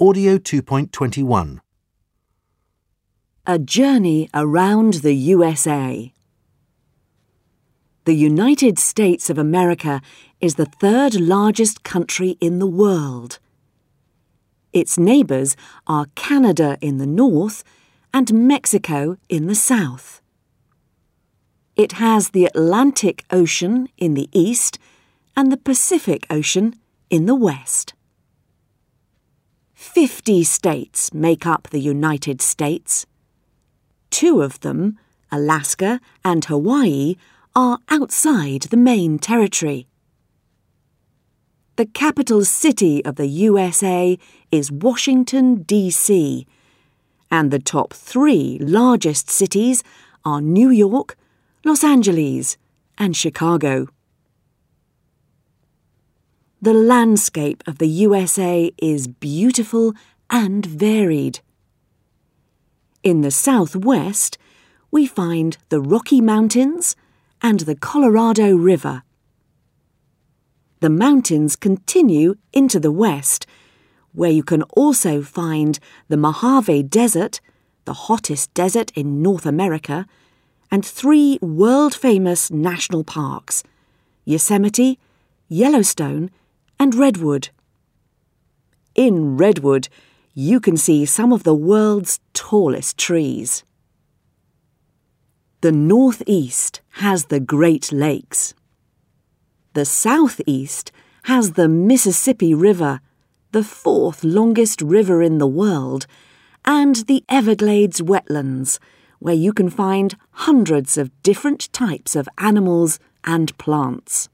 Audio 2.21. A journey around the USA. The United States of America is the third largest country in the world. Its neighbours are Canada in the north and Mexico in the south. It has the Atlantic Ocean in the east and the Pacific Ocean in the west. 50 states make up the United States. 2 of them, Alaska and Hawaii, are outside the main territory. The capital city of the USA is Washington, D.C., and the top 3 largest cities are New York, Los Angeles, and Chicago. The landscape of the USA is beautiful and varied. In the southwest, we find the Rocky Mountains and the Colorado River. The mountains continue into the west, where you can also find the Mojave Desert, the hottest desert in North America, and 3 world-famous national parks, Yosemite, Yellowstone, and Redwood. In Redwood, you can see some of the world's tallest trees. The northeast has the Great Lakes. The southeast has the Mississippi River, the 4th longest river in the world, and the Everglades wetlands, where you can find hundreds of different types of animals and plants.